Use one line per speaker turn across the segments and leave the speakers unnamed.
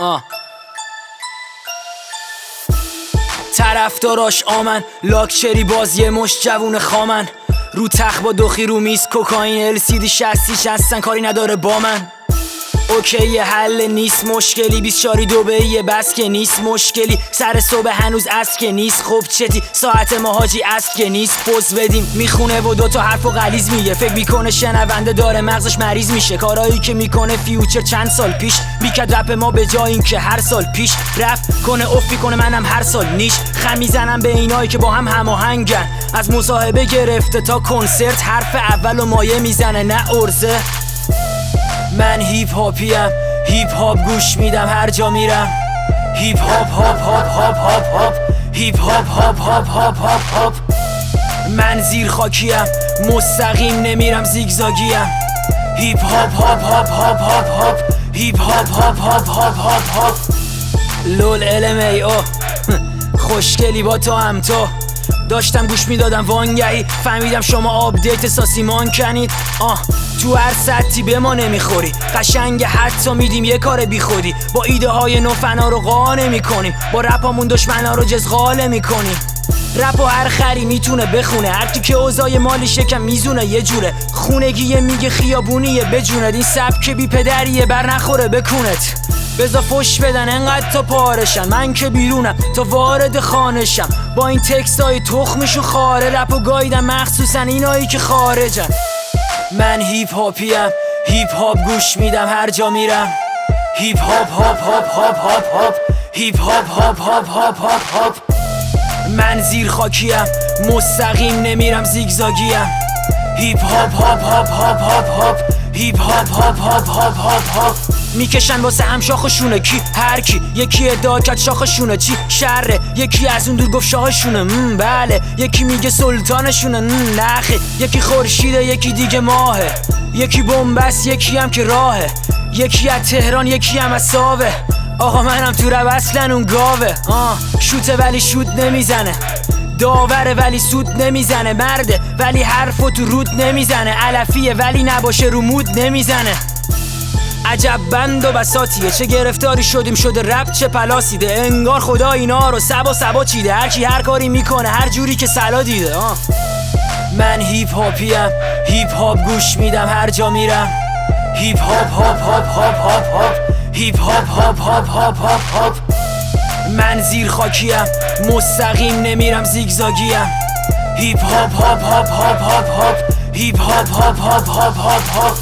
طرفداراش آمن لاکچری باز یه مشت جوون خامن رو تخت با دوخی رو میز کوکائین LCD 60 هستن کاری نداره با من اوکی یه حل نیست مشکلی 24 دبی بس که نیست مشکلی سر صبح هنوز است که نیست خب چتی ساعت ما حاجی است که نیست پوز بدیم میخونه و دوتا حرف و غلیظ میگه فکر میکنه شنونده داره مغزش مریض میشه کارایی که میکنه فیوچر چند سال پیش میکرد رپ ما به جای این که هر سال پیش رفت کنه افی کنه منم هر سال نیش خم میزنم به اینایی که با هم هماهنگن از مصاحبه گرفته تا کنسرت حرف اول و مایه میزنه نه ارزه من هیپ هاپیم هیپ هاپ گوش میدم هر جا میرم هیپ هاپ هاپ هاپ هاپ هاپ هاپ هیپ هاپ هاپ هاپ هاپ هاپ هاپ من زیر خاکیم مستقیم نمیرم زیگزاگیم هیپ هاپ هاپ هاپ هاپ هاپ هاپ هیپ هاپ هاپ هاپ هاپ هاپ هاپ لول LMAO خوشگلی با تو هم تو داشتم گوش میدادم وانگهی فهمیدم شما آپدیت ساسیمان کنید تو هر سطحی به ما نمیخوری قشنگ حتی میدیم یه کار بی خودی با ایده های نو فنا رو قانع میکنیم با رپامون دشمنا رو جزغاله میکنیم رپو هر خری میتونه بخونه هر کی که اوضاع مالی شکم میزونه یه جوره خونگیه میگه خیابونیه بجوند این سبک بی پدریه بر نخوره بکونت بزا فش بدن انقدر تا پارشن من که بیرونم تا وارد خانشم با این تکست های تخمشو خاره رپو گایدم مخصوصا اینایی که خارجن من هیپ هاپیم هیپ هاپ گوش میدم هر جا میرم هیپ هاپ هاپ هاپ هاپ هاپ هاپ هیپ هاپ هاپ هاپ هاپ هاپ هاپ من زیر خاکیم مستقیم نمیرم زیگزاگیم هیپ هاپ هاپ هاپ هاپ هاپ هاپ هیپ هاپ هاپ هاپ هاپ هاپ هاپ میکشن واسه هم شاخشونه کی هر کی یکی ادعا کرد شاخشونه چی شره یکی از اون دور گفت شاهشونه بله یکی میگه سلطانشونه نخه یکی خورشیده یکی دیگه ماهه یکی بنبست یکی هم که راهه یکی از تهران یکی هم از ساوه آقا منم تو رب اصلا اون گاوه شوته ولی شوت نمیزنه داوره ولی سود نمیزنه مرده ولی حرفو تو رود نمیزنه علفیه ولی نباشه رو مود نمیزنه عجب بند و بساتیه چه گرفتاری شدیم شده رپ چه پلاسیده انگار خدا اینا رو سبا چیده هرکی هر کاری میکنه هر جوری که سلا دیده من هیپ هاپیم هیپ هاپ گوش میدم هر جا میرم هیپ هاپ هاپ هاپ هاپ هاپ هاپ هیپ هاپ هاپ هاپ هاپ هاپ هاپ من زیر خاکیم مستقیم نمیرم زیگزاگیم هیپ هاپ هاپ هاپ هاپ هاپ هاپ هیپ هاپ هاپ هاپ هاپ هاپ هاپ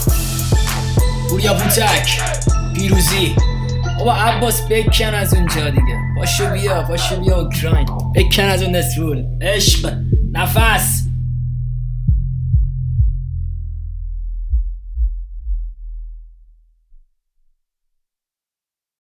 پوریا بوتک پیروزی بابا عباس بکن از اونجا دیگه پاشو بیا اوکراین بکن از اون نسرول عشق نفس